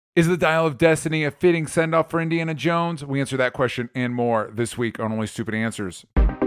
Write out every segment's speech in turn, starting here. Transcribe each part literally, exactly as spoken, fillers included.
Is the Dial of Destiny a fitting send-off for Indiana Jones? We answer that question and more this week on Only Stupid Answers.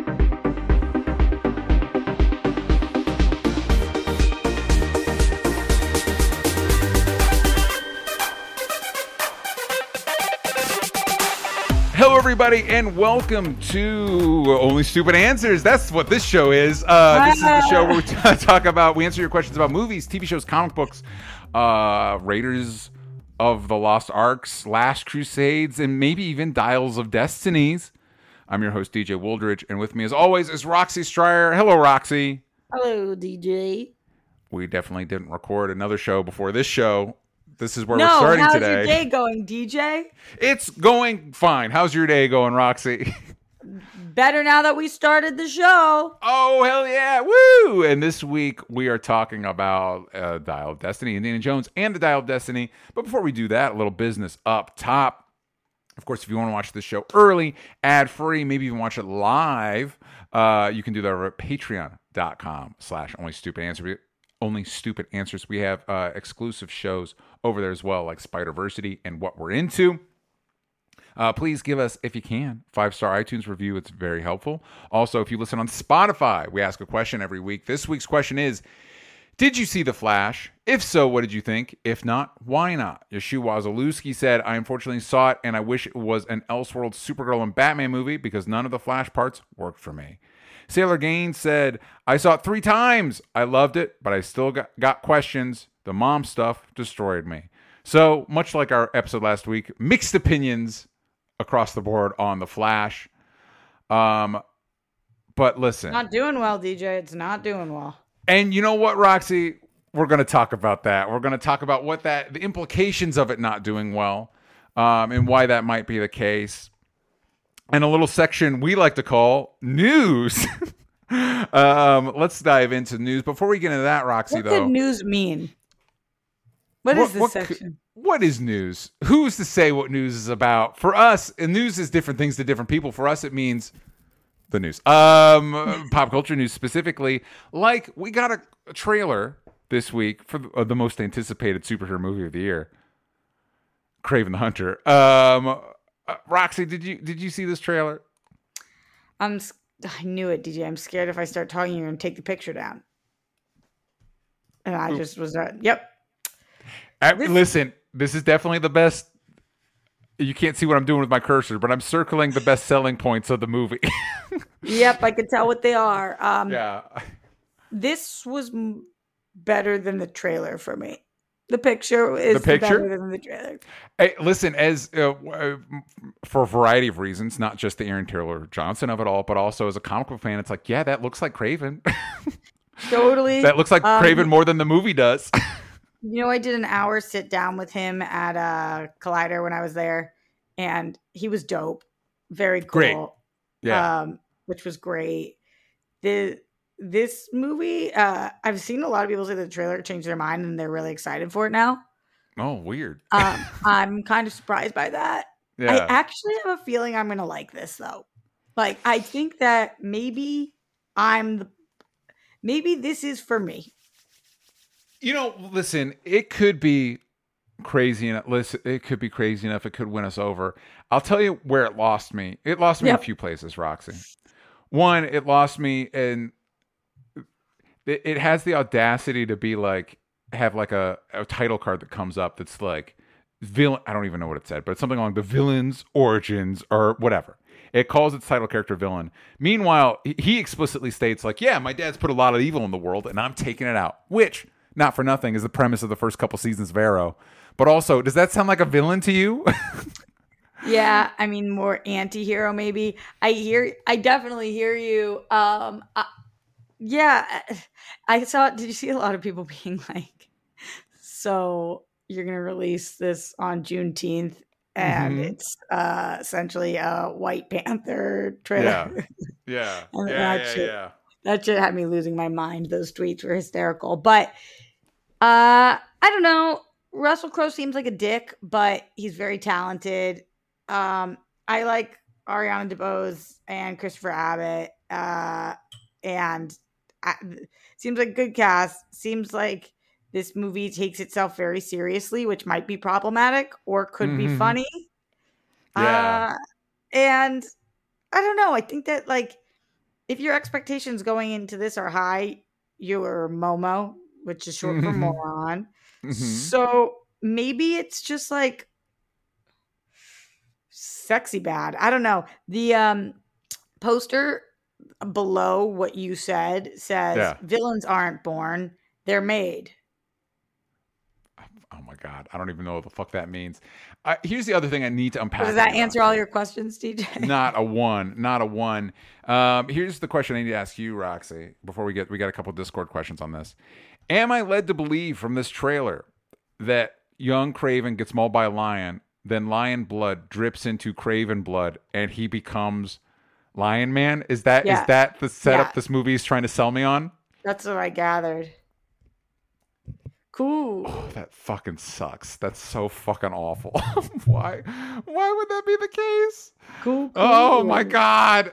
Hello, everybody, and welcome to Only Stupid Answers. That's what this show is. Uh, this is the show where we t- talk about, we answer your questions about movies, T V shows, comic books, uh, Raiders of the Lost Arks, Last Crusades, and maybe even Dials of Destinies. I'm your host, D J Wooldridge, and with me, as always, is Roxy Stryer. Hello, Roxy. Hello, D J. We definitely didn't record another show before this show. This is where no, we're starting how's today. How's your day going, D J? It's going fine. How's your day going, Roxy? Better now that we started the show. Oh, hell yeah. Woo! And this week we are talking about uh, Dial of Destiny, Indiana Jones, and the Dial of Destiny. But before we do that, a little business up top. Of course, if you want to watch this show early, ad-free, maybe even watch it live, uh, you can do that over at patreon.com slash only stupid answers. Only Stupid Answers. We have uh, exclusive shows over there as well, like Spider-Versity and What We're Into. Uh, please give us, if you can, five-star iTunes review. It's very helpful. Also, if you listen on Spotify, we ask a question every week. This week's question is, did you see The Flash? If so, what did you think? If not, why not? Yeshua Zalewski said, I unfortunately saw it, and I wish it was an Elseworld Supergirl and Batman movie because none of the Flash parts worked for me. Sailor Gaines said, I saw it three times. I loved it, but I still got, got questions. The mom stuff destroyed me. So, much like our episode last week, mixed opinions across the board on The Flash. Um, but listen. Not doing well, D J. It's not doing well. And you know what, Roxy? We're going to talk about that. We're going to talk about what that, the implications of it not doing well, um, and why that might be the case. And a little section we like to call news. um, let's dive into news. Before we get into that, Roxy, what though. What does news mean? What, what is this what, section? What is news? Who's to say what news is about? For us, and news is different things to different people. For us, it means the news. Um, pop culture news specifically. Like, we got a, a trailer this week for the, uh, the most anticipated superhero movie of the year, Kraven the Hunter. Um... Uh, Roxy, did you did you see this trailer? I'm. I knew it, D J. I'm scared if I start talking, you're gonna take the picture down. And I Ooh. just was. Uh, yep. Uh, this- listen, this is definitely the best. You can't see what I'm doing with my cursor, but I'm circling the best selling points of the movie. Yep, I can tell what they are. Um, yeah. This was m- better than the trailer for me. The picture is the picture? better than the trailer. Hey, listen, as uh, for a variety of reasons, not just the Aaron Taylor Johnson of it all, but also as a comic book fan, it's like, yeah, that looks like Kraven. Totally. That looks like um, Kraven more than the movie does. You know, I did an hour sit down with him at uh, Collider when I was there, and he was dope. Very cool. Great. Yeah. Um, which was great. The This movie, uh, I've seen a lot of people say the trailer changed their mind and they're really excited for it now. Oh, weird. um, I'm kind of surprised by that. Yeah. I actually have a feeling I'm going to like this, though. Like, I think that maybe I'm the, maybe this is for me. You know, listen, it could be crazy enough. Listen, it could be crazy enough. It could win us over. I'll tell you where it lost me. It lost me Yep. in a few places, Roxy. One, it lost me in it, it has the audacity to be like, have like a, a title card that comes up that's like, villain. I don't even know what it said, but it's something along the villain's origins or whatever. It calls its title character villain. Meanwhile, he explicitly states like, yeah, my dad's put a lot of evil in the world and I'm taking it out, which, not for nothing, is the premise of the first couple seasons of Arrow. But also, does that sound like a villain to you? Yeah, I mean, more anti-hero maybe. I hear, I definitely hear you. Um, I, yeah, I saw, did you see a lot of people being like, so you're going to release this on Juneteenth and Mhm. it's uh, essentially a White Panther trailer. Yeah, yeah, And yeah, that yeah, shit- yeah. That shit had me losing my mind. Those tweets were hysterical. But uh, I don't know. Russell Crowe seems like a dick, but he's very talented. Um, I like Ariana DeBose and Christopher Abbott. Uh, and I, seems like a good cast. Seems like this movie takes itself very seriously, which might be problematic or could Mhm. be funny. Yeah. Uh, and I don't know. I think that like if your expectations going into this are high, you're Momo, which is short for Mhm. moron. Mhm. So maybe it's just like sexy bad. I don't know. The um poster below what you said says Yeah. villains aren't born, they're made. Oh my God. I don't even know what the fuck that means. Uh, here's the other thing I need to unpack. So does that with you, answer Roxy. all your questions, D J? Not a one. Not a one. Um, here's the question I need to ask you, Roxy, before we get, we got a couple Discord questions on this. Am I led to believe from this trailer that young Craven gets mauled by a lion, then lion blood drips into Craven blood, and he becomes Lion Man? Is that Yeah. is that the setup Yeah. this movie is trying to sell me on? That's what I gathered. Cool. Oh, that fucking sucks. That's so fucking awful. Why? Why would that be the case? Cool. cool. Oh my God.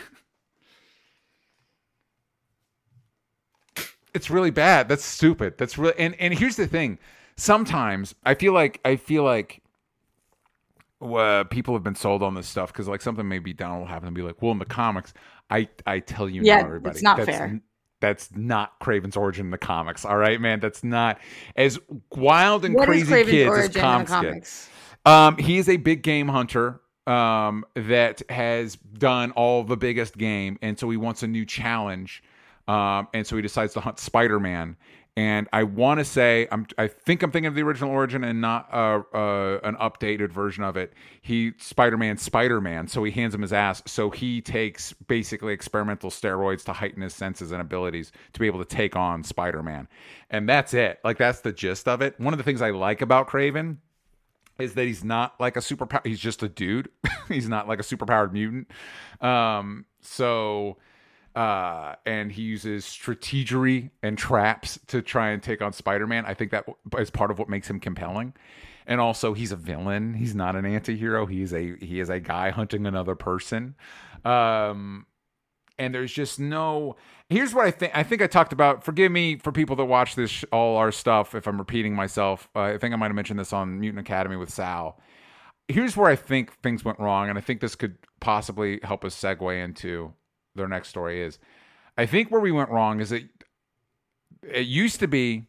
It's really bad. That's stupid. That's really and and here's the thing. Sometimes I feel like I feel like uh, people have been sold on this stuff because like something maybe down will happen and be like, well, in the comics, I I tell you Yeah, now, everybody, it's not that's, fair. That's not Craven's origin in the comics. All right, man. That's not as wild and What is crazy Craven's kids as origin in the comics get. comics? Um, he is a big game hunter um, that has done all the biggest game, and so he wants a new challenge. Um, and so he decides to hunt Spider-Man. And I want to say, I'm, I think I'm thinking of the original origin and not uh, uh, an updated version of it. He Spider-Man, Spider-Man. So he hands him his ass. So he takes basically experimental steroids to heighten his senses and abilities to be able to take on Spider-Man. And that's it. Like that's the gist of it. One of the things I like about Craven is that he's not like a super. He's just a dude. He's not like a superpowered mutant. Um, so. Uh, and he uses strategery and traps to try and take on Spider-Man. I think that is part of what makes him compelling. And also, he's a villain. He's not an anti-hero. He is a he is a guy hunting another person. Um, and there's just no. Here's what I think. I think I talked about. Forgive me for people that watch this all our stuff if I'm repeating myself. Uh, I think I might have mentioned this on Mutant Academy with Sal. Here's where I think things went wrong, and I think this could possibly help us segue into their next story is I think where we went wrong is that it used to be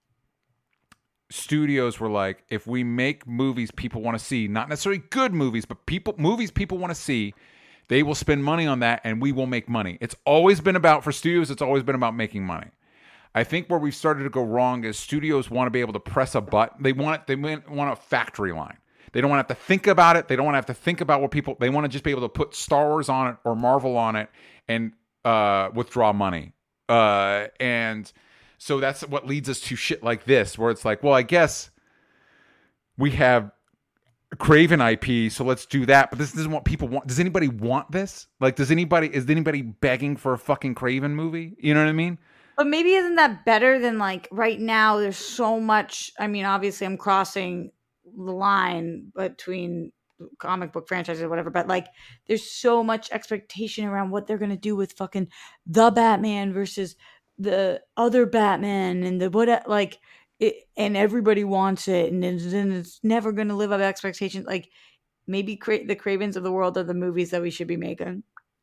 studios were like, if we make movies people want to see, not necessarily good movies, but people movies people want to see, they will spend money on that and we will make money. It's always been about, for studios, it's always been about making money. I think where we've started to go wrong is studios want to be able to press a button. They want it, they want a factory line. They don't want to have to think about it. They don't want to have to think about what people, they want to just be able to put Star Wars on it or Marvel on it and uh, withdraw money. Uh, and so that's what leads us to shit like this, where it's like, well, I guess we have Craven I P, so let's do that. But this isn't what people want. Does anybody want this? Like, does anybody, is anybody begging for a fucking Craven movie? You know what I mean? But maybe isn't that better than like right now? There's so much. I mean, obviously, I'm crossing the line between comic book franchises or whatever, but like there's so much expectation around what they're gonna do with fucking the Batman versus the other Batman and the what like it, and everybody wants it, and then it's never gonna live up to expectations. Like maybe cra- the Cravens of the world are the movies that we should be making.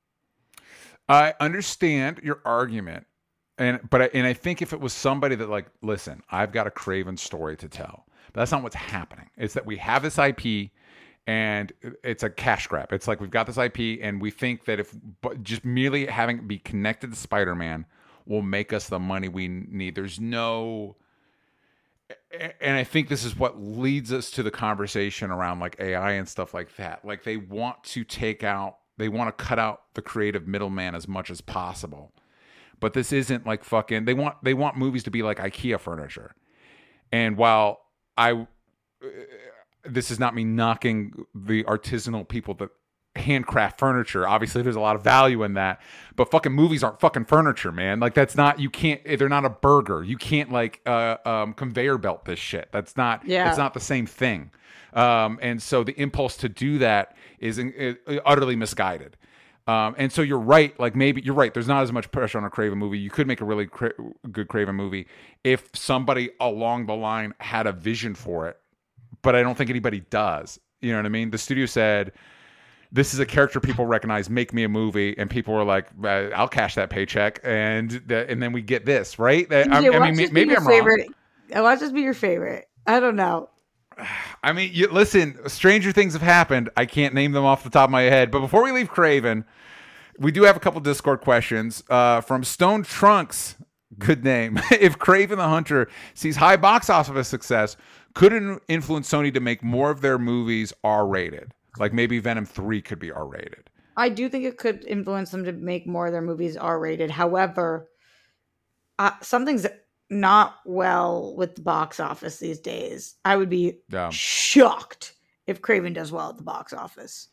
I understand your argument, and but I, and I think if it was somebody that like, listen, I've got a Craven story to tell. But that's not what's happening. It's that we have this I P and it's a cash grab. It's like we've got this I P and we think that if but just merely having it be connected to Spider-Man will make us the money we need. There's no... And I think this is what leads us to the conversation around like A I and stuff like that. Like they want to take out, they want to cut out the creative middleman as much as possible. But this isn't like fucking, they want, they want movies to be like IKEA furniture. And while I, uh, this is not me knocking the artisanal people that handcraft furniture. Obviously, there's a lot of value in that. But fucking movies aren't fucking furniture, man. Like that's not, you can't, they're not a burger. You can't like uh, um, conveyor belt this shit. That's not, Yeah. it's not the same thing. Um, and so the impulse to do that is, in, is utterly misguided. Um, and so you're right. Like maybe you're right. There's not as much pressure on a Craven movie. You could make a really cra- good Craven movie if somebody along the line had a vision for it. But I don't think anybody does. You know what I mean? The studio said, this is a character people recognize. Make me a movie, and people were like, uh, "I'll cash that paycheck," and the, and then we get this right. I, I mean, maybe I'm favorite. wrong. Watch this be your favorite. I don't know. I mean, you, listen, stranger things have happened. I can't name them off the top of my head. But before we leave Craven, we do have a couple Discord questions uh, from Stone Trunks. Good name. If Craven the Hunter sees high box office success, could it influence Sony to make more of their movies R-rated? Like maybe Venom three could be R-rated. I do think it could influence them to make more of their movies R-rated. However, uh, something's not well with the box office these days. I would be yeah. shocked if Craven does well at the box office.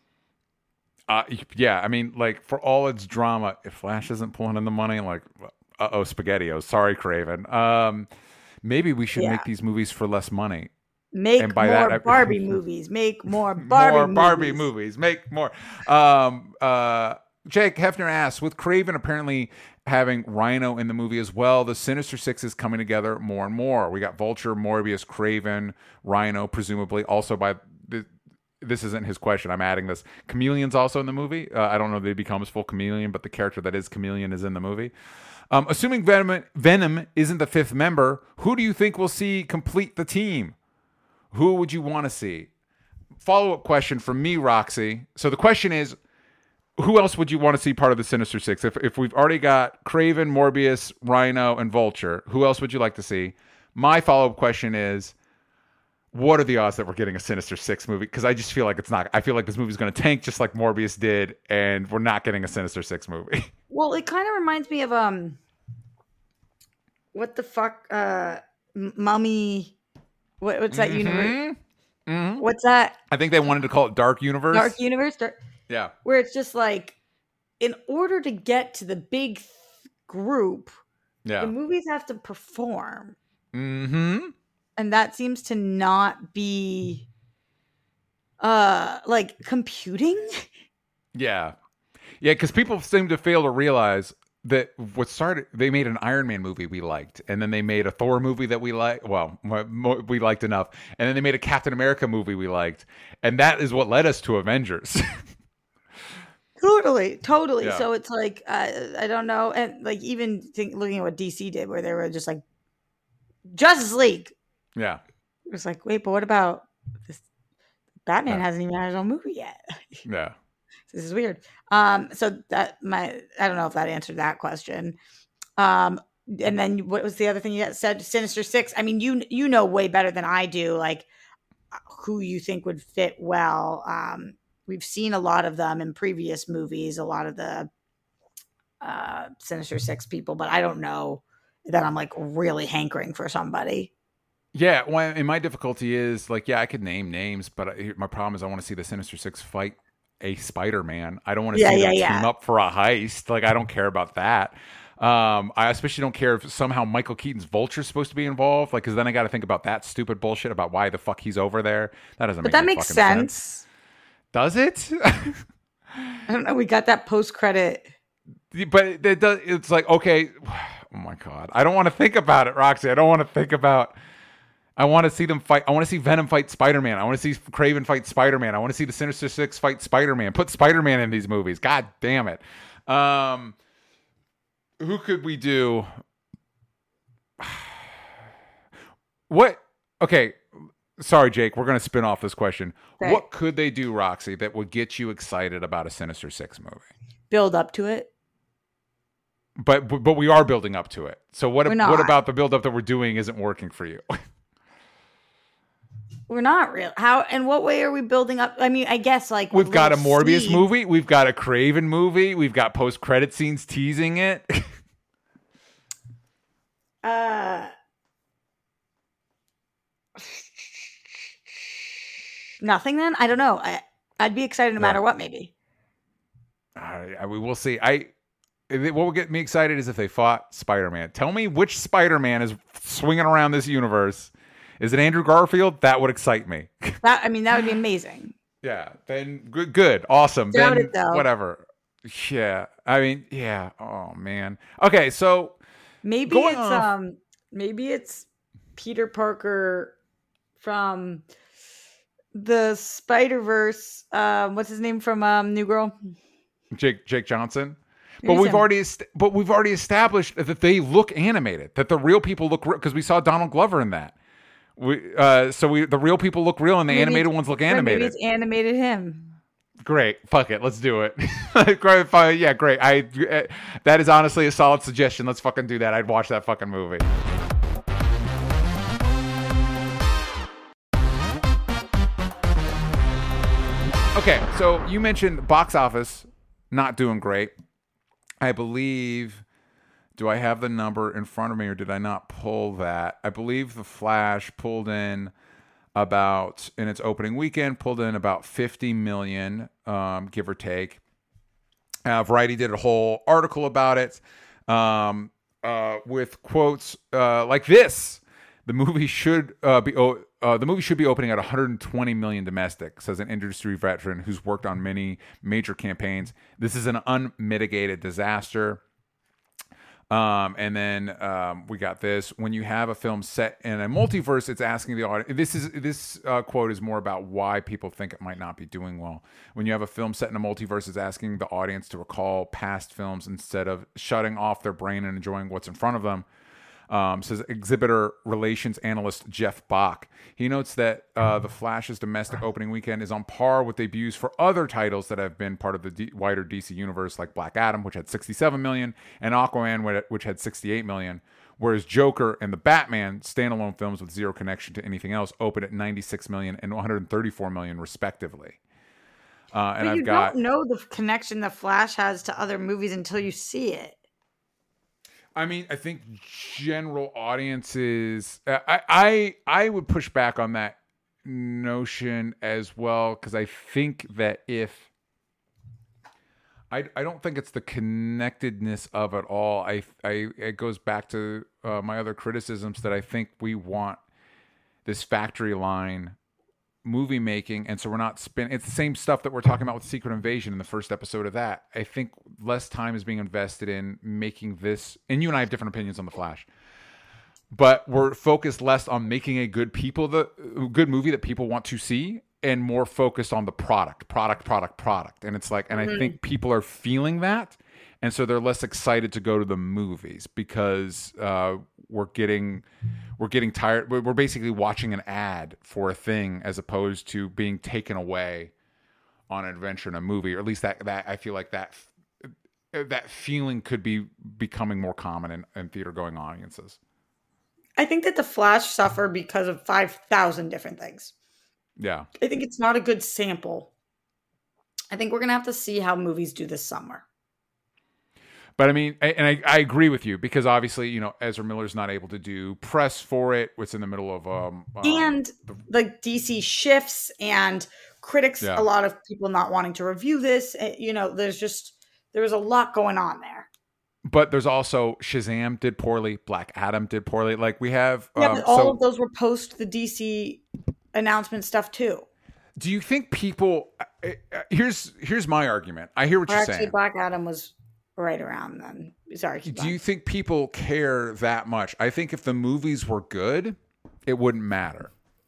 Uh, yeah, I mean, like for all its drama, if Flash isn't pulling in the money, like, uh oh, SpaghettiOs. Sorry, Craven. Um, maybe we should yeah. make these movies for less money. Make more that, I, Barbie movies. Make more Barbie more movies. Barbie movies. Make more. Um, uh, Jake Hefner asks, with Craven apparently having Rhino in the movie as well, the Sinister Six is coming together more and more. We got Vulture, Morbius, Craven, Rhino, presumably also by the, this isn't his question. I'm adding this. Chameleon's also in the movie. Uh, I don't know if he becomes full Chameleon, but the character that is Chameleon is in the movie. Um, assuming Venom, Venom isn't the fifth member, who do you think we'll see complete the team? Who would you want to see? Follow-up question from me, Roxy. So the question is, who else would you want to see part of the Sinister Six? If if we've already got Craven, Morbius, Rhino, and Vulture, who else would you like to see? My follow-up question is, what are the odds that we're getting a Sinister Six movie? Because I just feel like it's not. I feel like this movie's going to tank just like Morbius did, and we're not getting a Sinister Six movie. Well, it kind of reminds me of um, what the fuck, uh, Mummy. What, what's that mm-hmm. universe? Mm-hmm. What's that? I think they wanted to call it Dark Universe. Dark Universe? Dark... Yeah. Where it's just like, in order to get to the big th- group, yeah. the movies have to perform. Mm-hmm. And that seems to not be, uh, like, computing. Yeah. Yeah, because people seem to fail to realize that what started, they made an Iron Man movie we liked, and then they made a Thor movie that we liked, well, we liked enough, and then they made a Captain America movie we liked, and that is what led us to Avengers. Totally, totally. Yeah. So it's like, uh, I don't know, and like even think, looking at what D C did, where they were just like, Justice League. Yeah. It was like, wait, but what about this? Batman yeah. hasn't even had his own movie yet. Yeah. This is weird. Um, so that my I don't know if that answered that question. Um, and then what was the other thing you said? Sinister Six. I mean, you you know way better than I do, like who you think would fit well. Um, we've seen a lot of them in previous movies, a lot of the uh, Sinister Six people, but I don't know that I'm like really hankering for somebody. Yeah, well, and my difficulty is like, yeah, I could name names, but I, my problem is I want to see the Sinister Six fight a Spider-Man. I don't want to yeah, see yeah, them yeah. team up for a heist. Like, I don't care about that. Um, I especially don't care if somehow Michael Keaton's Vulture's supposed to be involved. Like, because then I got to think about that stupid bullshit about why the fuck he's over there. That doesn't but make that makes sense. sense. Does it? I don't know. We got that post-credit. But it does. It's like, okay. Oh my God. I don't want to think about it, Roxy. I don't want to think about... I want to see them fight. I want to see Venom fight Spider-Man. I want to see Craven fight Spider-Man. I want to see the Sinister Six fight Spider-Man. Put Spider-Man in these movies. God damn it. Um, who could we do? What? Okay. Sorry, Jake. We're going to spin off this question. Okay. What could they do, Roxy, that would get you excited about a Sinister Six movie? Build up to it. But but we are building up to it. So what, what about the build up that we're doing isn't working for you? We're not real. How and what way are we building up? I mean, I guess like we've got a Morbius seed. movie, we've got a Craven movie, we've got post credit scenes teasing it. uh, nothing. Then I don't know. I I'd be excited no yeah. matter what. Maybe. Uh, we will see. I. What will get me excited is if they fought Spider-Man. Tell me which Spider-Man is swinging around this universe. Is it Andrew Garfield? That would excite me. That I mean, that would be amazing. Yeah. Then good. Good. Awesome. Doubt then it, though. Whatever. Yeah, I mean, yeah. Oh man. Okay, so Maybe going it's off. um maybe it's Peter Parker from the Spider-Verse. Um what's his name from um New Girl? Jake Jake Johnson. But Maybe it's we've him. already est- but we've already established that they look animated. That the real people look because we saw Donald Glover in that. We uh, so we the real people look real and the Maybe it's animated ones look right, maybe animated. it's animated him. Great, fuck it, let's do it. Great, fine, yeah, great. I uh, that is honestly a solid suggestion. Let's fucking do that. I'd watch that fucking movie. Okay, so you mentioned box office not doing great. I believe. Do I have the number in front of me, or did I not pull that? I believe The Flash pulled in about in its opening weekend, pulled in about fifty million, um, give or take. Uh, Variety did a whole article about it, um, uh, with quotes uh, like this: "The movie should uh, be oh, uh, the movie should be opening at one hundred twenty million domestic," says an industry veteran who's worked on many major campaigns. This is an unmitigated disaster. Um, and then um, we got this: when you have a film set in a multiverse, it's asking the audience. This is this uh, quote is more about why people think it might not be doing well. When you have a film set in a multiverse, it's asking the audience to recall past films instead of shutting off their brain and enjoying what's in front of them. Um, says exhibitor relations analyst Jeff Bach. He notes that uh, The Flash's domestic opening weekend is on par with debuts for other titles that have been part of the D- wider D C universe, like Black Adam, which had sixty-seven million, and Aquaman, which had sixty-eight million. Whereas Joker and the Batman, standalone films with zero connection to anything else, opened at ninety-six million and one hundred thirty-four million, respectively. Uh, and But I've you don't got know the connection the Flash has to other movies until you see it. I mean, I think general audiences. uh, I I I would push back on that notion as well because I think that if I I don't think it's the connectedness of it all. I I it goes back to uh, my other criticisms that I think we want this factory line movie making, and so we're not spin it's the same stuff that we're talking about with Secret Invasion in the first episode of that. I think less time is being invested in making this, and you and I have different opinions on The Flash, but we're focused less on making a good people the good movie that people want to see, and more focused on the product product product product. And it's like, and I Mhm. think people are feeling that, and so they're less excited to go to the movies because uh, we're getting we're getting tired. We're we're basically watching an ad for a thing as opposed to being taken away on an adventure in a movie. Or at least that that I feel like that that feeling could be becoming more common in, in theater going audiences. I think that the Flash suffered because of five thousand different things. Yeah. I think it's not a good sample. I think we're going to have to see how movies do this summer. But I mean, and I, I agree with you because obviously, you know, Ezra Miller's not able to do press for it. It's in the middle of um, um And the, like D C shifts and critics, yeah. a lot of people not wanting to review this. eh, You know, there's just, there was a lot going on there. But there's also Shazam did poorly, Black Adam did poorly. Like we have, Yeah, um, but all so of those were post the D C announcement stuff too. do you think people? Uh, uh, here's here's my argument. I hear what Or you're actually, saying. Black Adam was right around then. Sorry, keep Do you going. think people care that much? I think if the movies were good, it wouldn't matter.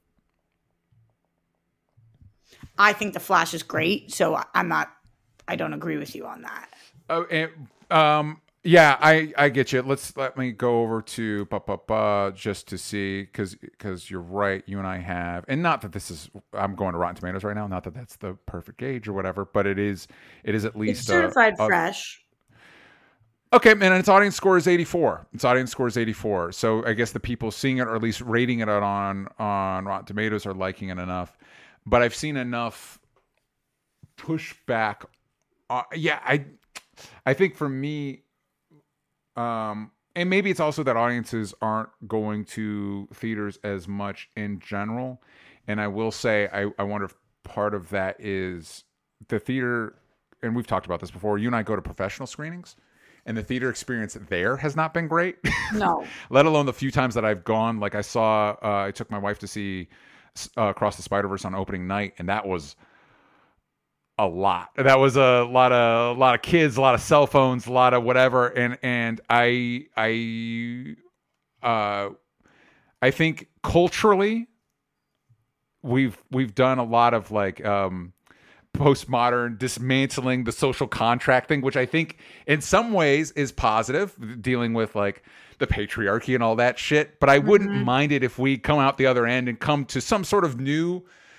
I think the Flash is great, so I- I'm not. I don't agree with you on that. Oh, and, um, yeah, I, I get you. Let's let me go over to ba, ba, ba, just to see because because you're right. You and I have, and not that this is. I'm going to Rotten Tomatoes right now. Not that that's the perfect gauge or whatever, but it is. It is at It's least certified a, a, fresh. okay, and its audience score is eighty-four. Its audience score is eighty-four. So I guess the people seeing it, or at least rating it on on Rotten Tomatoes, are liking it enough. But I've seen enough pushback. Uh, yeah, I I think for me, um, and maybe it's also that audiences aren't going to theaters as much in general. And I will say, I, I wonder if part of that is the theater, and we've talked about this before. You and I go to professional screenings, and the theater experience there has not been great. No. Let alone the few times that I've gone. Like I saw, uh, I took my wife to see uh, Across the Spider-Verse on opening night, and that was a lot. That was a lot of a lot of kids, a lot of cell phones, a lot of whatever. And and I I uh I think culturally we've we've done a lot of like um postmodern dismantling the social contract thing, which I think in some ways is positive, dealing with like the patriarchy and all that shit. But I wouldn't Mm-hmm. mind it if we come out the other end and come to some sort of new,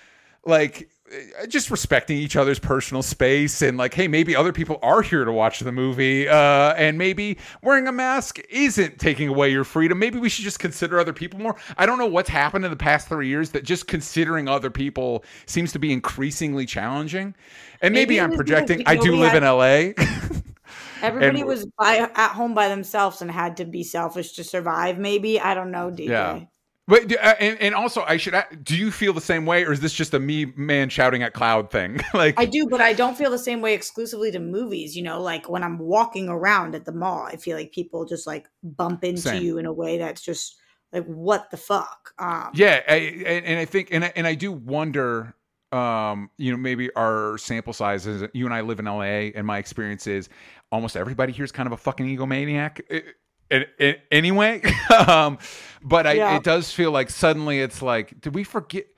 like, just respecting each other's personal space, and like, hey, maybe other people are here to watch the movie, uh, and maybe wearing a mask isn't taking away your freedom. Maybe we should just consider other people more. I don't know what's happened in the past three years that just considering other people seems to be increasingly challenging. And maybe, Maybe it I'm was projecting. because I do nobody live had- in L A. Everybody And- was by, at home by themselves and had to be selfish to survive. Maybe, I don't know, D J. Yeah. But uh, and, and also, I should. Do you feel the same way, or is this just a me man shouting at cloud thing? Like I do, but I don't feel the same way exclusively to movies. You know, like when I'm walking around at the mall, I feel like people just like bump into Same. you in a way that's just like, what the fuck? Um, yeah, I, and, and I think, and I, and I do wonder. Um, you know, maybe our sample sizes. You and I live in L A, and my experience is almost everybody here is kind of a fucking egomaniac. It, it, it, anyway, um, but I, Yeah. it does feel like suddenly it's like, did we forget?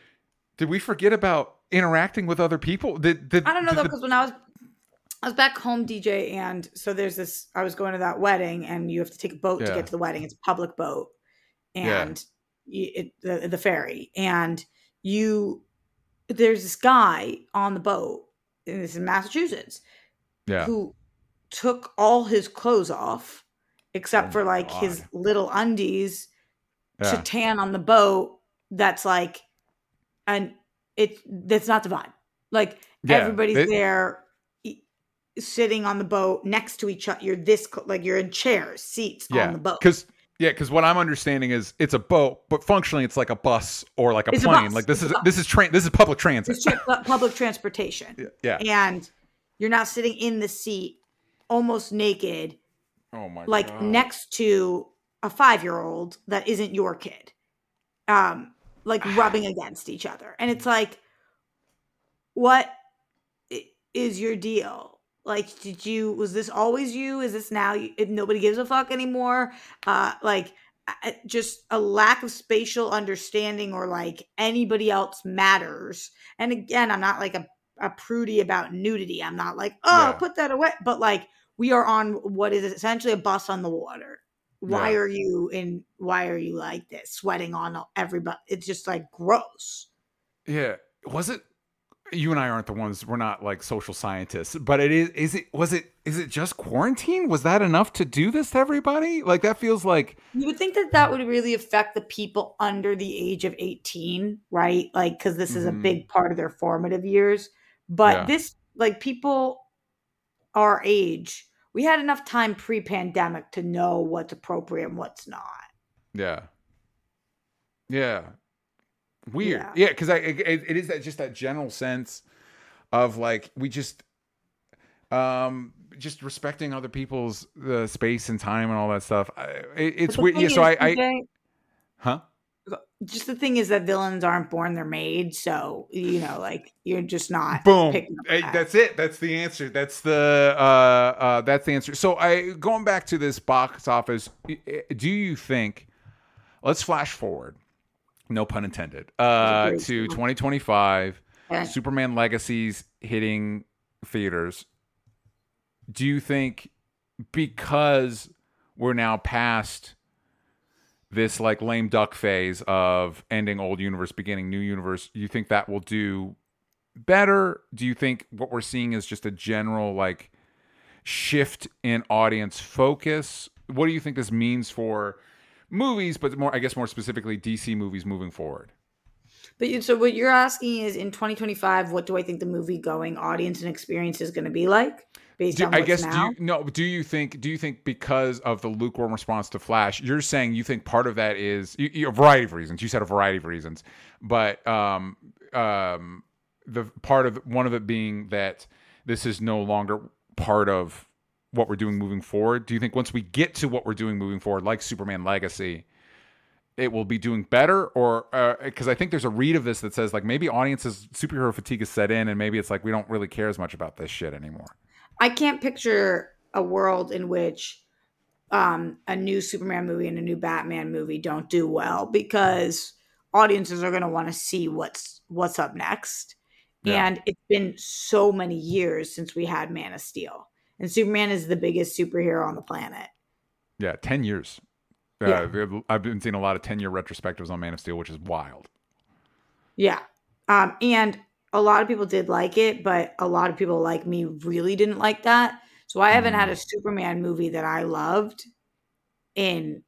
Did we forget about interacting with other people? Did, did I don't know did though, the- because when I was I was back home, D J, and so there's this. I was going to that wedding, and you have to take a boat to Yeah. get to the wedding. It's a public boat, Yeah. and you, it, the the ferry, and you. There's this guy on the boat, and this is in Massachusetts, yeah, who took all his clothes off, except Oh for my like his God. little undies yeah, to tan on the boat. That's like, and it that's not the vibe. Like Yeah, everybody's it- there, e- sitting on the boat next to each other. You're this cl- like you're in chairs, seats yeah. on the boat. Because yeah, because what I'm understanding is it's a boat, but functionally it's like a bus or like a It's a plane. bus. Like this It's is a bus. this is train. This is public transit. It's tra- pu- public transportation, Yeah. and you're not sitting in the seat, almost naked, Oh my like God. next to a five year old that isn't your kid, um, like rubbing against each other, and it's like, what i- is your deal? Like, did you was this always you? Is this now? You, if nobody gives a fuck anymore? Uh, like, I- just a lack of spatial understanding, or like anybody else matters. And again, I'm not like a, a prudy about nudity. I'm not like, oh, Yeah. put that away. But like, we are on what is essentially a bus on the water. Why Yeah. are you in? Why are you like this? Sweating on everybody. It's just like gross. Yeah. Was it? You and I aren't the ones. We're not like social scientists, but it is. Is it? Was it? Is it just quarantine? Was that enough to do this to everybody? Like that feels like. You would think that that would really affect the people under the age of eighteen, right? Like, because this is a Mhm. big part of their formative years. But Yeah. this, like, people our age, we had enough time pre-pandemic to know what's appropriate and what's not. Yeah. Yeah. Weird. Yeah. Yeah, because I it, it is that just that general sense of like we just um just respecting other people's the space and time and all that stuff. I, it, it's But the weird. Yeah. thing So is, I, I D J, huh? just the thing is that villains aren't born; they're made. So you know, like you're just not Boom. picking up Hey, that. that's it. That's the answer. That's the uh uh that's the answer. So I going back to this box office, do you think let's flash forward, no pun intended, uh great to film. twenty twenty-five, Okay. Superman Legacy's hitting theaters. Do you think because we're now past this like lame duck phase of ending old universe, beginning new universe, you think that will do better? Do you think what we're seeing is just a general like shift in audience focus? What do you think this means for movies, but more, I guess more specifically D C movies moving forward? But you, so what you're asking is in twenty twenty-five, what do I think the movie going audience and experience is going to be like based Do, on I what's guess now? do you, no. Do you think? Do you think because of the lukewarm response to Flash, you're saying you think part of that is you, you, a variety of reasons. You said a variety of reasons, but um, um, the part of one of it being that this is no longer part of what we're doing moving forward. Do you think once we get to what we're doing moving forward, like Superman Legacy, it will be doing better, or because uh, I think there's a read of this that says like maybe audiences superhero fatigue is set in, and maybe it's like we don't really care as much about this shit anymore. I can't picture a world in which um, a new Superman movie and a new Batman movie don't do well, because audiences are going to want to see what's what's up next. Yeah. And it's been so many years since we had Man of Steel, and Superman is the biggest superhero on the planet. Yeah, ten years. Uh, yeah. I've been seeing a lot of ten-year retrospectives on Man of Steel, which is wild. Yeah. Um, and a lot of people did like it, but a lot of people like me really didn't like that. So I haven't mm. had a Superman movie that I loved in,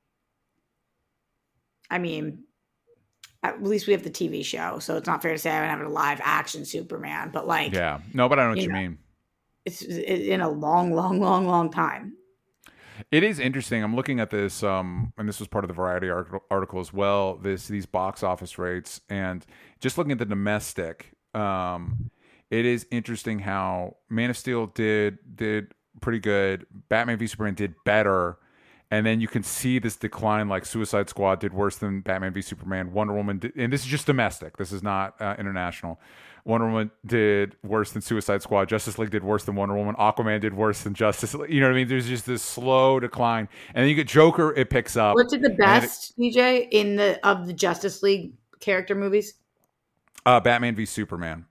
I mean, at least we have the T V show, so it's not fair to say I haven't had a live action Superman, but like. Yeah. No, but I know what you, you know, mean. It's in a long, long, long, long time. It is interesting. I'm looking at this, um, and this was part of the Variety article as well, this these box office rates, and just looking at the domestic, um, it is interesting how Man of Steel did did pretty good, Batman v Superman did better, and then you can see this decline, like Suicide Squad did worse than Batman v Superman, Wonder Woman did, and this is just domestic, this is not uh, international. Wonder Woman did worse than Suicide Squad. Justice League did worse than Wonder Woman. Aquaman did worse than Justice League. You know what I mean? There's just this slow decline. And then you get Joker, it picks up. What did the best, it, D J, in the of the Justice League character movies? Uh, Batman v Superman.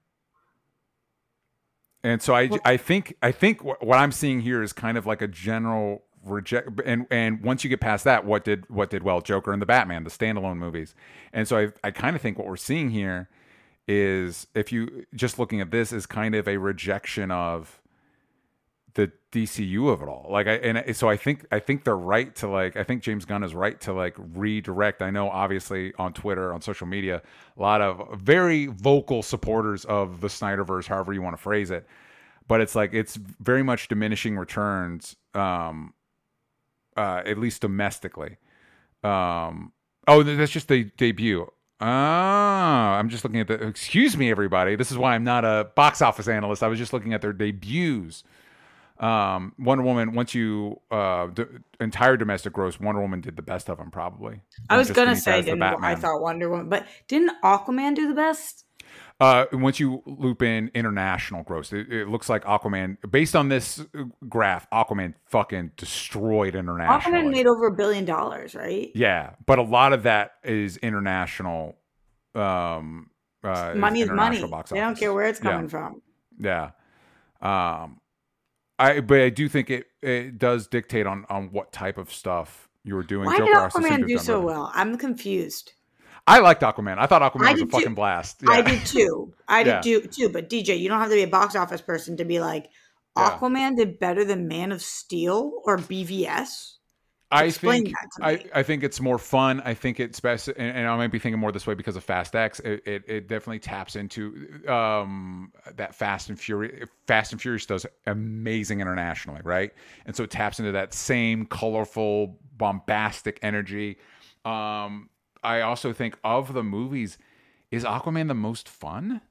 And so I, what? I think I think what, what I'm seeing here is kind of like a general reject. And and once you get past that, what did what did well? Joker and the Batman, the standalone movies. And so I I kind of think what we're seeing here is, if you just looking at this, is kind of a rejection of the D C U of it all. Like I and so I think I think they're right to like I think James Gunn is right to like redirect. I know obviously on Twitter, on social media, a lot of very vocal supporters of the Snyderverse, however you want to phrase it. But it's like it's very much diminishing returns, um, uh, at least domestically. Um, oh, that's just the debut. Ah, I'm just looking at the. Excuse me, everybody. This is why I'm not a box office analyst. I was just looking at their debuts. Um, Wonder Woman. Once you uh, the entire domestic gross, Wonder Woman did the best of them, probably. I was gonna say, didn't, I thought Wonder Woman, but didn't Aquaman do the best? Uh, once you loop in international gross, it, it looks like Aquaman, based on this graph, Aquaman fucking destroyed international. Aquaman made over a billion dollars, right? Yeah, but a lot of that is international. Um, uh, money is, is money. Box they don't care where it's coming yeah. from. Yeah. Um, I but I do think it it does dictate on on what type of stuff you were doing. Why Joker did Aquaman do so well? I'm confused. I liked Aquaman. I thought Aquaman I was a fucking too. blast. Yeah. I did too. I did yeah. too, too. But D J, you don't have to be a box office person to be like, Aquaman yeah. did better than Man of Steel or B V S? I Explain think that to I, me. I think it's more fun. I think it's best, and, and I might be thinking more this way because of Fast X. It, it, it definitely taps into um, that Fast and Furious. Fast and Furious does amazing internationally, right? And so it taps into that same colorful, bombastic energy. Um, I also think of the movies, is Aquaman the most fun?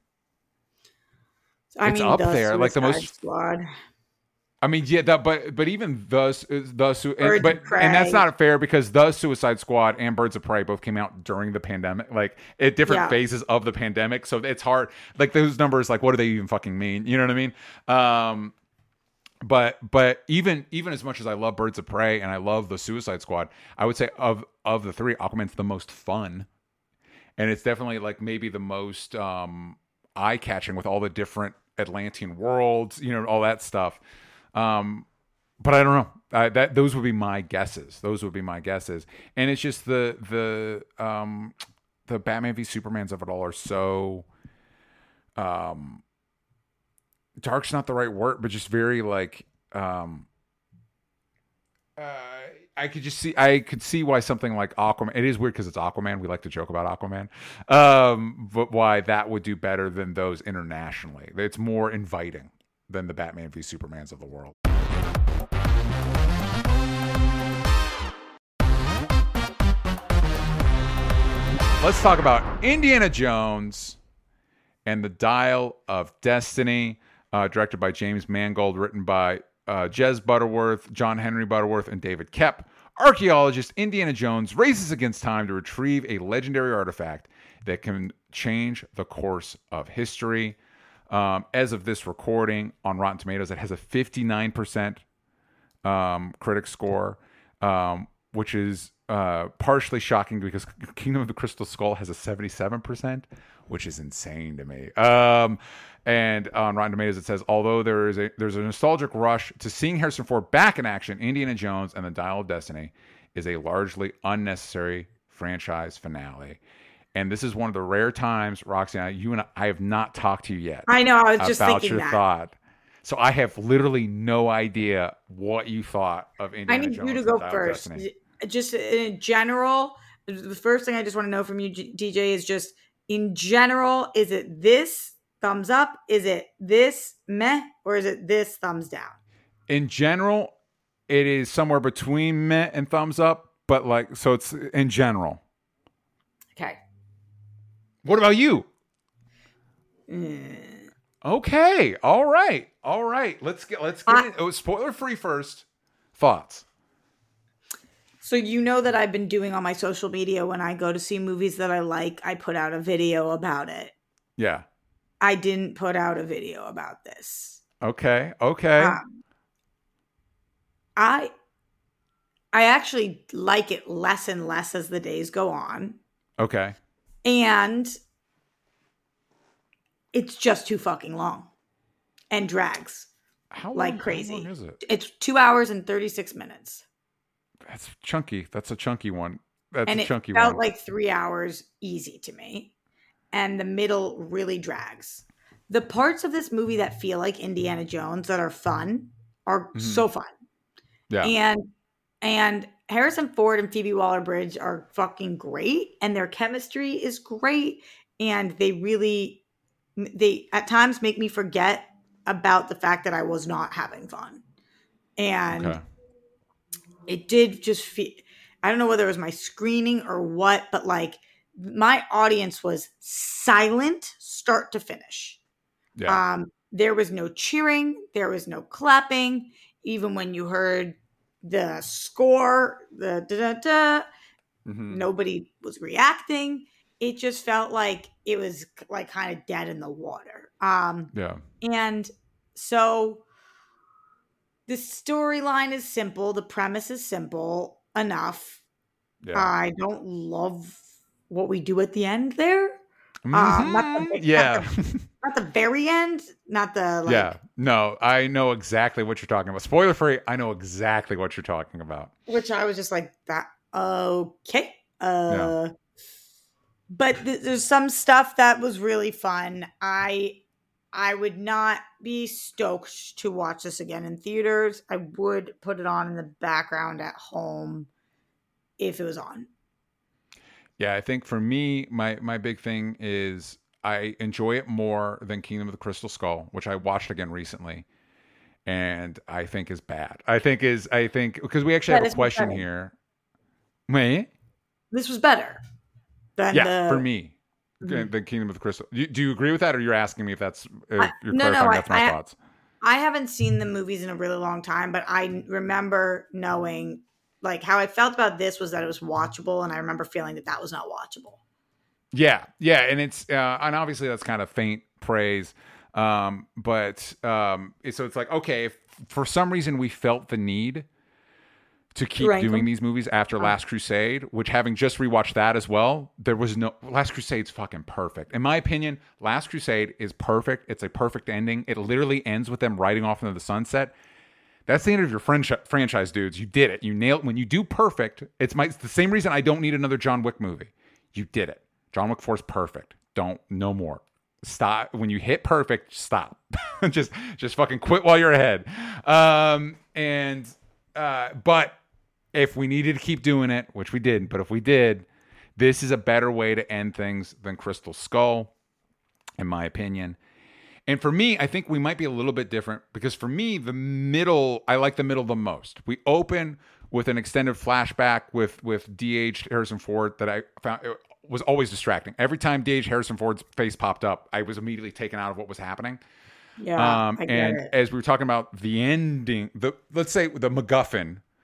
I it's mean, up the there, like the most. Squad. I mean, yeah, that, but but even the the and, but and that's not fair because the Suicide Squad and Birds of Prey both came out during the pandemic, like at different yeah. phases of the pandemic. So it's hard. Like those numbers, like what do they even fucking mean? You know what I mean? Um, but but even even as much as I love Birds of Prey and I love the Suicide Squad, I would say of of the three, Aquaman's the most fun, and it's definitely like maybe the most um, eye catching with all the different Atlantean worlds, you know, all that stuff. Um, but I don't know. I, that those would be my guesses. Those would be my guesses. And it's just the the um the Batman v Supermans of it all are so um dark's not the right word, but just very like um uh I could just see I could see why something like Aquaman, it is weird because it's Aquaman. We like to joke about Aquaman. Um, but why that would do better than those internationally. It's more inviting than the Batman v Supermans of the world. Let's talk about Indiana Jones and the Dial of Destiny, uh, directed by James Mangold, written by uh, Jez Butterworth, John Henry Butterworth, and David Koepp. archaeologist Indiana Jones races against time to retrieve a legendary artifact that can change the course of history. Um, as of this recording on Rotten Tomatoes, it has a fifty-nine percent um, critic score, um, which is uh, partially shocking because Kingdom of the Crystal Skull has a seventy-seven percent, which is insane to me. Um, and on Rotten Tomatoes, it says, although there is a there's a nostalgic rush to seeing Harrison Ford back in action, Indiana Jones and the Dial of Destiny is a largely unnecessary franchise finale. And this is one of the rare times, Roxy, and I, you and I, I have not talked to you yet. I know. I was just about thinking your that. thought. So I have literally no idea what you thought of Indiana I need Jones you to and go Dial of first. Destiny. Just in general, the first thing I just want to know from you, D J, is just in general, is it this thumbs up? Is it this meh? Or is it this thumbs down? In general, it is somewhere between meh and thumbs up, but like, so it's in general. Okay. What about you? Mm. Okay. All right. All right. Let's get, let's get I, it. Oh, spoiler free first. Thoughts? So you know that I've been doing on my social media when I go to see movies that I like, I put out a video about it. Yeah. I didn't put out a video about this. Okay. Okay. Um, I I actually like it less and less as the days go on. Okay. And it's just too fucking long and drags How like long, crazy. How long is it? It's two hours and thirty-six minutes. That's chunky. That's a chunky one. That's And a it chunky felt one. like three hours easy to me. And the middle really drags. The parts of this movie that feel like Indiana Jones that are fun are Mm-hmm. so fun. Yeah. And and Harrison Ford and Phoebe Waller-Bridge are fucking great. And their chemistry is great. And they really, they at times make me forget about the fact that I was not having fun. And Okay. it did just feel, I don't know whether it was my screening or what, but like my audience was silent start to finish. Yeah. Um, there was no cheering. There was no clapping. Even when you heard the score, the da da da, Mm-hmm. nobody was reacting. It just felt like it was like kind of dead in the water. Um, Yeah. and so the storyline is simple. The premise is simple enough. Yeah. I don't love what we do at the end there. Mm-hmm. Um, not the, yeah. Not the, not the very end. Not the like. Yeah. No, I know exactly what you're talking about. Spoiler free. I know exactly what you're talking about. Which I was just like that. Okay. Uh, Yeah. But th- there's some stuff that was really fun. I I would not be stoked to watch this again in theaters. I would put it on in the background at home if it was on. Yeah, I think for me, my my big thing is I enjoy it more than Kingdom of the Crystal Skull, which I watched again recently, and I think is bad. I think is I think because we actually Yeah, have a this was question better. here. Wait, This was better than yeah, the, for me, Mhm. the Kingdom of the Crystal. You, do you agree with that, or you're asking me if that's if I- you're no, no, clarifying I- that's my I- thoughts? I haven't seen the movies in a really long time, but I remember knowing like how I felt about this was that it was watchable, and I remember feeling that that was not watchable. Yeah, yeah, and it's uh, and obviously that's kind of faint praise, um, but um, so it's like okay, if for some reason we felt the need to keep rank doing them? these movies after Oh. Last Crusade, which having just rewatched that as well, there was no Last Crusade's fucking perfect. In my opinion, Last Crusade is perfect. It's a perfect ending. It literally ends with them riding off into the sunset. That's the end of your franchi- franchise, dudes. You did it. You nailed. When you do perfect, it's my it's the same reason I don't need another John Wick movie. You did it. John Wick four is perfect. Don't no more. Stop when you hit perfect. Stop. just just fucking quit while you're ahead. Um, and uh, but if we needed to keep doing it, which we didn't, but if we did, this is a better way to end things than Crystal Skull, in my opinion. And for me, I think we might be a little bit different because for me, the middle, I like the middle the most. We open with an extended flashback with with D H Harrison Ford that I found it was always distracting. Every time D H Harrison Ford's face popped up, I was immediately taken out of what was happening. Yeah, Um, I get and it. as we were talking about the ending, the let's say the MacGuffin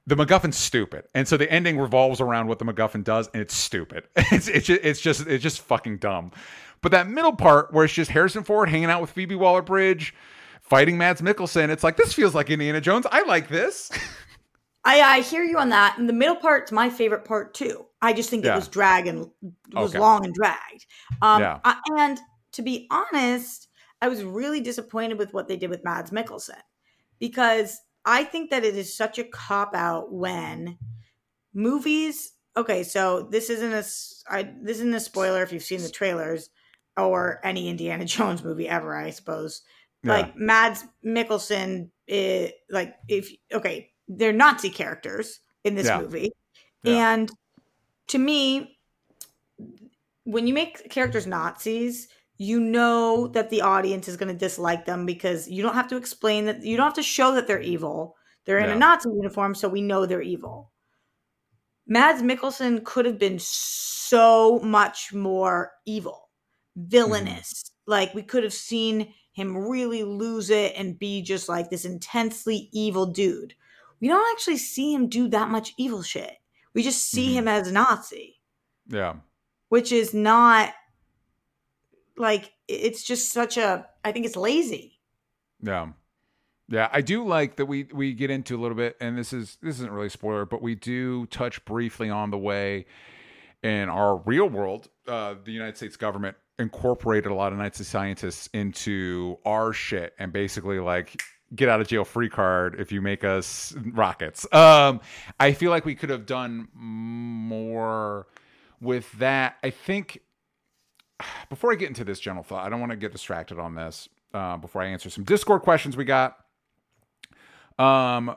the MacGuffin's stupid, and so the ending revolves around what the MacGuffin does, and it's stupid. It's it's just, it's just it's just fucking dumb. But that middle part where it's just Harrison Ford hanging out with Phoebe Waller-Bridge, fighting Mads Mikkelsen, it's like, this feels like Indiana Jones. I like this. I, I hear you on that. And the middle part's my favorite part too. I just think yeah. it was drag and was okay. long and dragged. Um, yeah. I, and to be honest, I was really disappointed with what they did with Mads Mikkelsen, because I think that it is such a cop out when movies. Okay, so this isn't a I, this isn't a spoiler if you've seen the trailers or any Indiana Jones movie ever, I suppose. Yeah. Like Mads Mikkelsen, is, like if okay. They're Nazi characters in this yeah. movie. Yeah. And to me, when you make characters Nazis, you know that the audience is going to dislike them because you don't have to explain that. You don't have to show that they're evil. They're in yeah. a Nazi uniform, so we know they're evil. Mads Mikkelsen could have been so much more evil, villainous. Mm. Like we could have seen him really lose it and be just like this intensely evil dude. We don't actually see him do that much evil shit. We just see mm-hmm. him as a Nazi. Yeah. Which is not, like, it's just such a, I think it's lazy. Yeah. Yeah, I do like that we we get into a little bit, and this is this isn't really a spoiler, but we do touch briefly on the way in our real world, uh, the United States government incorporated a lot of Nazi scientists into our shit and basically, like, get out of jail free card if you make us rockets. Um, I feel like we could have done more with that. I think before I get into this general thought, I don't want to get distracted on this uh, before I answer some Discord questions we got. Um,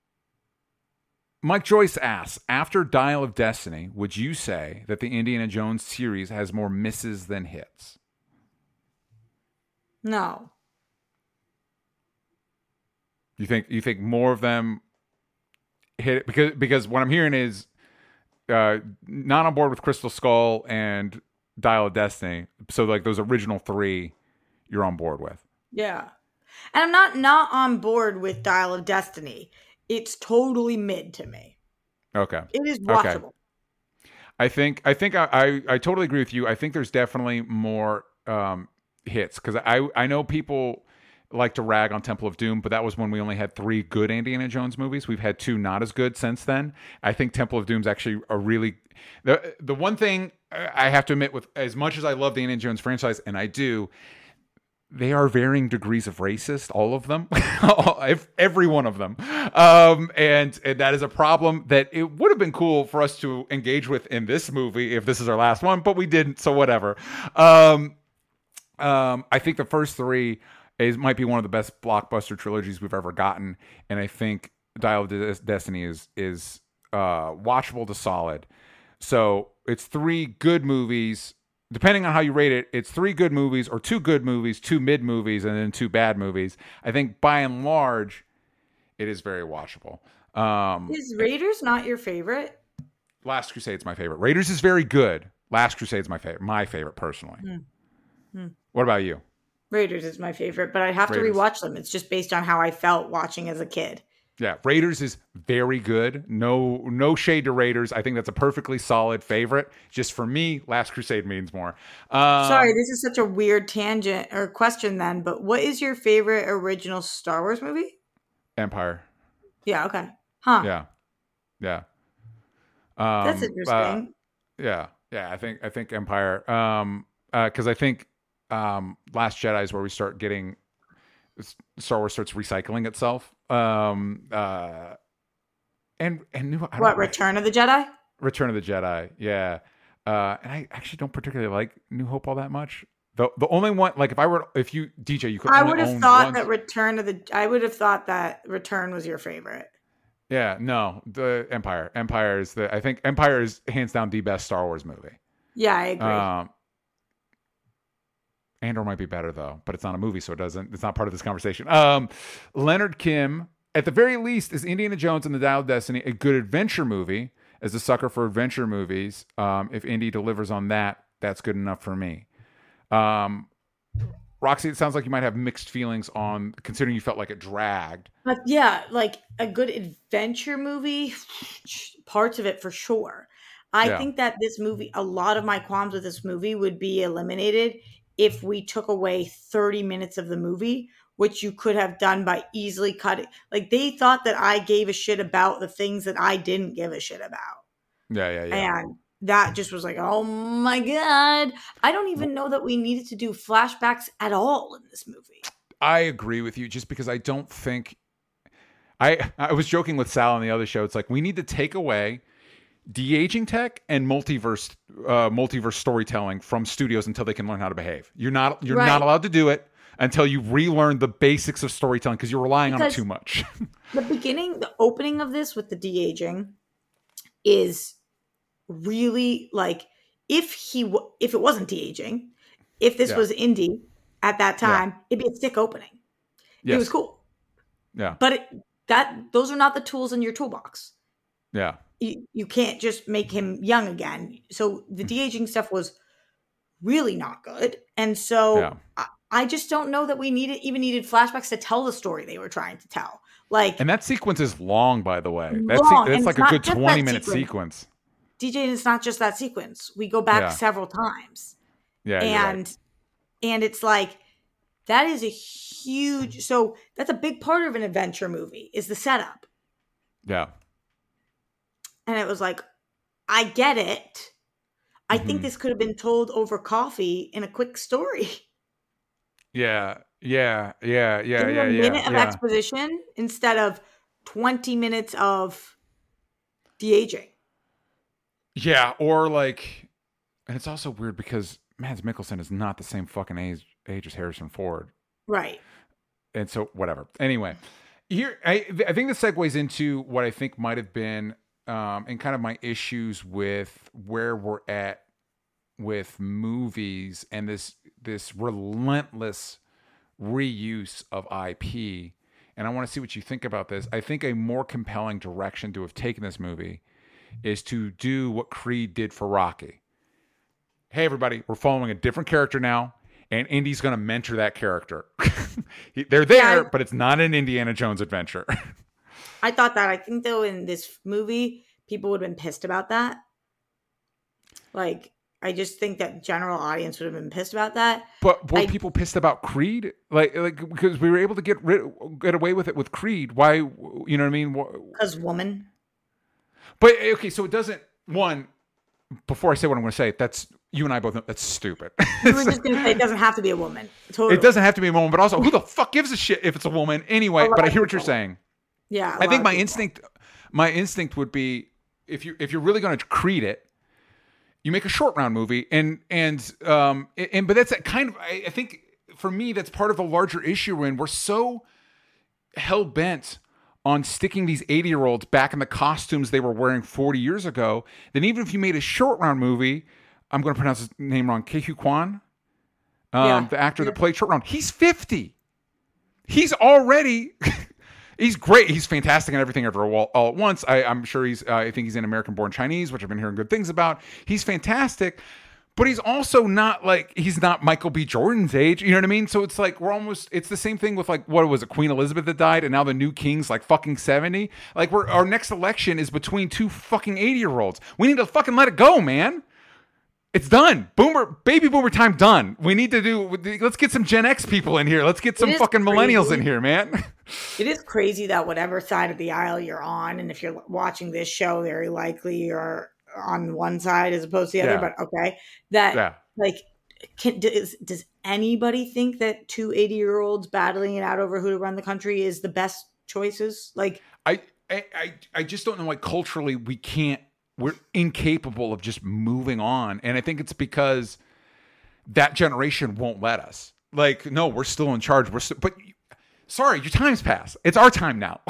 Mike Joyce asks, after Dial of Destiny, would you say that the Indiana Jones series has more misses than hits? No. You think you think more of them hit it? Because because what I'm hearing is uh, not on board with Crystal Skull and Dial of Destiny. So like those original three, you're on board with. Yeah, and I'm not not on board with Dial of Destiny. It's totally mid to me. Okay, it is watchable. Okay. I think I think I, I I totally agree with you. I think there's definitely more um, hits because I I know people like to rag on Temple of Doom, but that was when we only had three good Indiana Jones movies. We've had two not as good since then. I think Temple of Doom's actually a really the the one thing I have to admit, with as much as I love the Indiana Jones franchise, and I do, they are varying degrees of racist, all of them, every one of them, um, and and that is a problem that it would have been cool for us to engage with in this movie if this is our last one, but we didn't, so whatever. Um, um, I think the first three is might be one of the best blockbuster trilogies we've ever gotten, and I think Dial of Destiny is is uh, watchable to solid. So it's three good movies. Depending on how you rate it, it's three good movies or two good movies, two mid movies, and then two bad movies. I think by and large, it is very watchable. Um, is Raiders not your favorite? Last Crusade's my favorite. Raiders is very good. Last Crusade's my favorite. My favorite personally. Hmm. Hmm. What about you? Raiders is my favorite, but I have Raiders. to rewatch them. It's just based on how I felt watching as a kid. Yeah, Raiders is very good. No no shade to Raiders. I think that's a perfectly solid favorite. Just for me, Last Crusade means more. Um, Sorry, this is such a weird tangent or question then, but what is your favorite original Star Wars movie? Empire. Yeah, okay. Huh. Yeah. Yeah. Um, that's interesting. Uh, yeah. Yeah, I think I think Empire. Um uh, cuz I think um Last Jedi is where we start getting Star Wars starts recycling itself. Um, uh, and and new, I what Return of the Jedi? Return of the Jedi, yeah. Uh, and I actually don't particularly like New Hope all that much. The the only one, like if I were, if you D J, you could. I would have thought one... that Return of the. I would have thought that Return was your favorite. Yeah, no, the Empire. Empire is the. I think Empire is hands down the best Star Wars movie. Yeah, I agree. Um, Andor might be better though, but it's not a movie, so it doesn't. It's not part of this conversation. Um, Leonard Kim, at the very least, is Indiana Jones and the Dial of Destiny a good adventure movie? As a sucker for adventure movies, um, if Indy delivers on that, that's good enough for me. Um, Roxy, it sounds like you might have mixed feelings on considering you felt like it dragged. But yeah, like a good adventure movie, parts of it for sure. I Yeah. think that this movie, a lot of my qualms with this movie would be eliminated if we took away thirty minutes of the movie, which you could have done by easily cutting. Like they thought that I gave a shit about the things that I didn't give a shit about. Yeah, yeah, yeah. And that just was like, oh my God. I don't even know that we needed to do flashbacks at all in this movie. I agree with you just because I don't think I I was joking with Sal on the other show. It's like we need to take away de-aging tech and multiverse uh, multiverse storytelling from studios until they can learn how to behave. You're not you're Right. not allowed to do it until you relearn the basics of storytelling because you're relying on it Because- too much. The beginning, the opening of this with the de-aging is really like if he w- if it wasn't de-aging, if this Yeah. was indie at that time, it'd be a sick opening. Yes. It was cool, Yeah. but it, that those are not the tools in your toolbox. Yeah. You, you can't just make him young again. So the de-aging stuff was really not good, and so Yeah. I, I just don't know that we needed even needed flashbacks to tell the story they were trying to tell. Like, And that sequence is long, by the way. That's Long, that's and like it's a not good just that twenty minute sequence. sequence. D J, it's not just that sequence. We go back Yeah. several times. Yeah. you're right. and and it's like that is a huge so that's a big part of an adventure movie is the setup. Yeah. And it was like, I get it. I think Mhm. this could have been told over coffee in a quick story. Yeah. Yeah. Yeah. Yeah. Give me Yeah. a Yeah. minute of yeah. exposition instead of twenty minutes of de-aging. Yeah, or like, and it's also weird because Mads Mikkelsen is not the same fucking age, age as Harrison Ford, Right. and so whatever. Anyway, here I I think this segues into what I think might have been um, and kind of my issues with where we're at with movies and this this relentless reuse of I P. And I want to see what you think about this. I think a more compelling direction to have taken this movie is to do what Creed did for Rocky. Hey, everybody, we're following a different character now, and Indy's going to mentor that character. He- They're there, Yeah. but it's not an Indiana Jones adventure. I thought that. I think though in this movie, people would have been pissed about that. Like, I just think that general audience would have been pissed about that. But were I- people pissed about Creed? Like, like because we were able to get rid, get away with it with Creed. Why? You know what I mean? Wh- Because woman. But okay, so it doesn't. One, before I say what I'm going to say, that's you and I both know that's stupid. You were just going to say it doesn't have to be a woman. Totally. It doesn't have to be a woman, but also who the fuck gives a shit if it's a woman anyway? A lot But I of hear what you're people. saying. Yeah. I think my instinct, my instinct would be if you if you're really going to Creed it, you make a short round movie, and and um and but that's a kind of I, I think for me that's part of the larger issue when we're so hell bent on sticking these eighty year olds back in the costumes they were wearing forty years ago. Then even if you made a short round movie, I'm going to pronounce his name wrong, Ke Huy Quan, um, Yeah. the actor that played short round, he's fifty. He's already. He's great. He's fantastic in Everything Everywhere all, all at Once. I, I'm sure he's. Uh, I think he's in American Born Chinese, which I've been hearing good things about. He's fantastic, but he's also not like he's not Michael B. Jordan's age. You know what I mean? So it's like we're almost. It's the same thing with like what was it, Queen Elizabeth that died, and now the new king's like fucking seventy. Like we're our next election is between two fucking eighty year olds. We need to fucking let it go, man. It's done. Boomer, baby boomer time done. We need to do, let's get some Gen X people in here. Let's get some is fucking millennials crazy. in here, man. It is crazy that whatever side of the aisle you're on, and if you're watching this show, very likely you're on one side as opposed to the other, Yeah. but okay. That, Yeah. like, can, does, does anybody think that two eighty year olds battling it out over who to run the country is the best choices? Like, I, I, I- I just don't know why culturally we can't, we're incapable of just moving on. And I think it's because that generation won't let us. Like, no, we're still in charge. We're still, but sorry, your time's passed. It's our time now.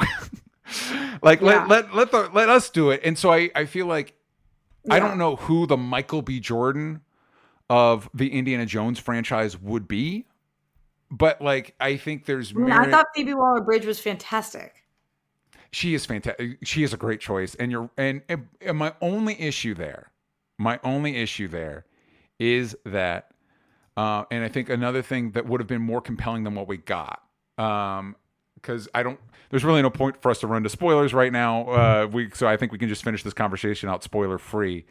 Like, Yeah. let, let, let the, let us do it. And so I, I feel like, I Yeah. don't know who the Michael B. Jordan of the Indiana Jones franchise would be, but like, I think there's I, mean, merit. I thought Phoebe Waller-Bridge was fantastic. She is fantastic. She is a great choice. And you're and, and my only issue there, my only issue there is that Uh, and I think another thing that would have been more compelling than what we got. Um, because I don't, there's really no point for us to run to spoilers right now. Uh, we, so I think we can just finish this conversation out spoiler free.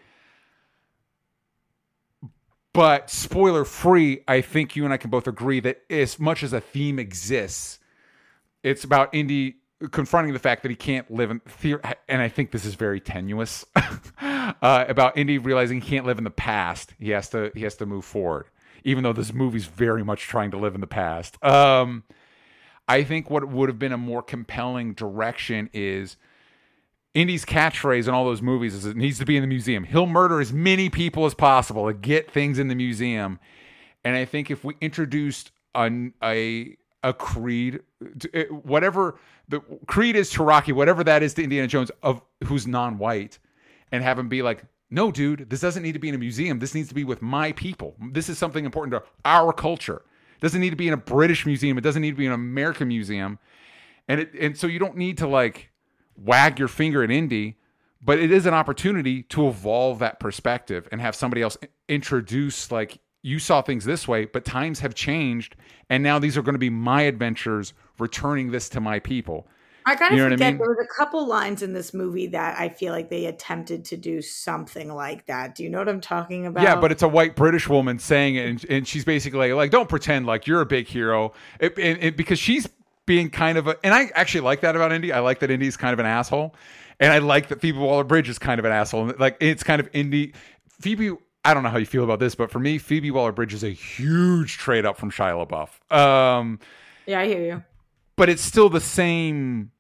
But spoiler free, I think you and I can both agree that as much as a theme exists, it's about Indy confronting the fact that he can't live in theory, and I think this is very tenuous. uh, about Indy realizing he can't live in the past. He has to. He has to move forward, even though this movie's very much trying to live in the past. Um, I think what would have been a more compelling direction is Indy's catchphrase in all those movies is it needs to be in the museum. He'll murder as many people as possible to get things in the museum. And I think if we introduced a a, a creed, whatever the creed is to Rocky, whatever that is to Indiana Jones, of who's non-white, and have him be like, no, dude, this doesn't need to be in a museum. This needs to be with my people. This is something important to our culture. It doesn't need to be in a British museum. It doesn't need to be in an American museum. And it, and so you don't need to like wag your finger at Indy, but it is an opportunity to evolve that perspective and have somebody else introduce, like, you saw things this way, but times have changed, and now these are going to be my adventures, returning this to my people. I kind of you know forget I mean? there was a couple lines in this movie that I feel like they attempted to do something like that. Do you know what I'm talking about? Yeah, but it's a white British woman saying it, and, and she's basically like, don't pretend like you're a big hero, it, it, it, because she's being kind of a, and I actually like that about Indy. I like that Indy's kind of an asshole, and I like that Phoebe Waller-Bridge is kind of an asshole. Like, it's kind of Indy. Phoebe, I don't know how you feel about this, but for me, Phoebe Waller-Bridge is a huge trade up from Shia LaBeouf. Um, yeah, I hear you. But it's still the same.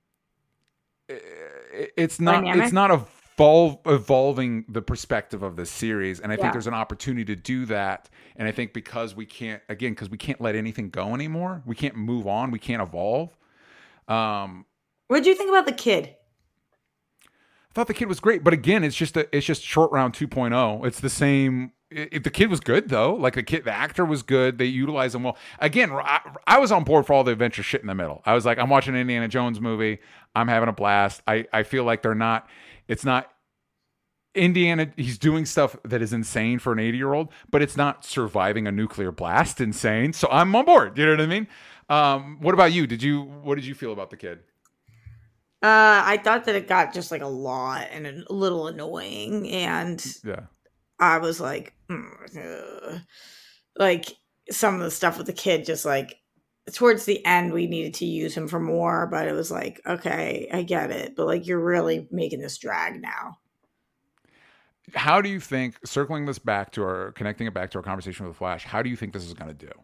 It's not. Dynamic? It's not evolve, evolving the perspective of this series, and I Yeah. think there's an opportunity to do that. And I think because we can't, again, because we can't let anything go anymore. We can't move on. We can't evolve. Um, what did you think about the kid? I thought the kid was great, but again, it's just a, it's just Short Round two point oh. It's the same. It, it- the kid was good though. Like the kid, the actor was good. They utilized him well. Again, I, I was on board for all the adventure shit in the middle. I was like, I'm watching an Indiana Jones movie. I'm having a blast. I, I feel like they're not. It's not Indiana. He's doing stuff that is insane for an eighty year old, but it's not surviving a nuclear blast insane. So I'm on board. You know what I mean? Um, what about you? Did you? What did you feel about the kid? Uh, I thought that it got just like a lot and a little annoying, and Yeah. I was like, mm, ugh. like some of the stuff with the kid, just like towards the end, we needed to use him for more, but it was like, okay, I get it, but like you're really making this drag now. How do you think, circling this back to our, connecting it back to our conversation with Flash, how do you think this is going to do?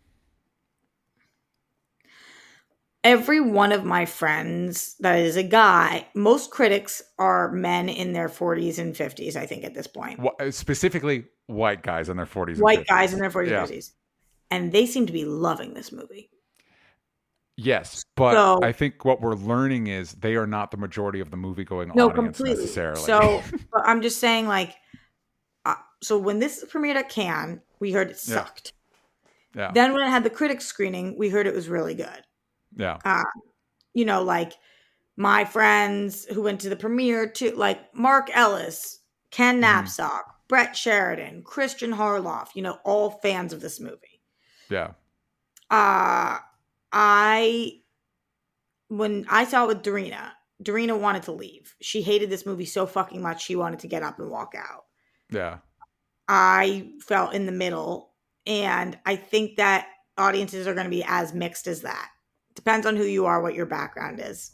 Every one of my friends that is a guy, most critics are men in their forties and fifties, I think, at this point. Wh- Specifically, white guys in their forties. White and fifties. guys in their forties Yeah. and fifties. And they seem to be loving this movie. Yes, but So- I think what we're learning is they are not the majority of the movie going No, audience completely. necessarily. So, but I'm just saying, like, uh, so when this premiered at Cannes, we heard it Yeah. sucked. yeah, Then when it had the critics screening, we heard it was really good. yeah, Uh, you know, like my friends who went to the premiere too, like Mark Ellis, Ken Mhm. Knapsack, Brett Sheridan, Christian Harloff, you know, all fans of this movie. yeah. Uh, I, when I saw it with Darina, Darina wanted to leave. She hated this movie so fucking much, she wanted to get up and walk out. Yeah. I felt in the middle, and I think that audiences are going to be as mixed as that. Depends on who you are, what your background is.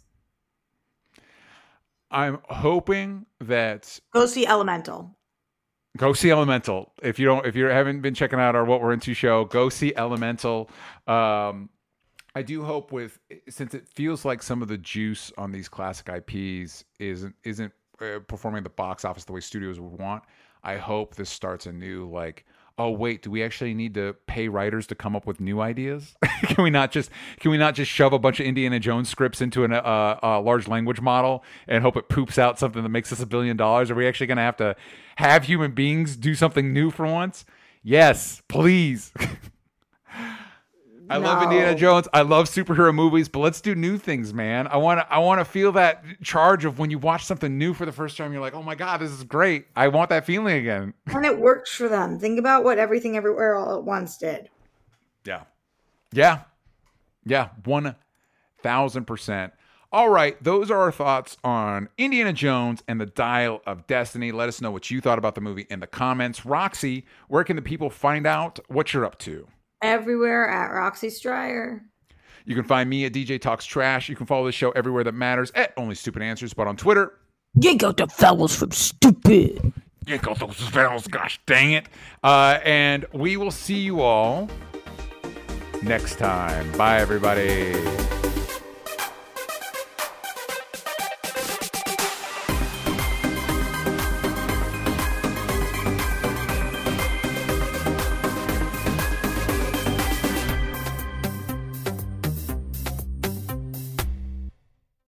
I'm hoping that Go see Elemental. go see Elemental. If you don't, if you haven't been checking out our What We're Into show, go see Elemental. Um, I do hope with, since it feels like some of the juice on these classic I Ps isn't isn't uh, performing at the box office the way studios would want. I hope this starts a new, like, oh wait, do we actually need to pay writers to come up with new ideas? can we not just can we not just shove a bunch of Indiana Jones scripts into an, uh, a large language model and hope it poops out something that makes us a billion dollars? Are we actually going to have to have human beings do something new for once? Yes, please. I No. love Indiana Jones. I love superhero movies, but let's do new things, man. I want to I want to feel that charge of when you watch something new for the first time, you're like, "Oh my god, this is great." I want that feeling again. And it works for them. Think about what Everything Everywhere All at Once did. Yeah. Yeah. Yeah, one thousand percent. All right, those are our thoughts on Indiana Jones and the Dial of Destiny. Let us know what you thought about the movie in the comments. Roxy, where can the people find out what you're up to? Everywhere at Roxy Stryer. You can find me at D J Talks Trash. You can follow the show everywhere that matters at Only Stupid Answers, but on Twitter, Yank out the vowels from stupid. yank out those vowels, gosh dang it. Uh, and we will see you all next time. Bye, everybody.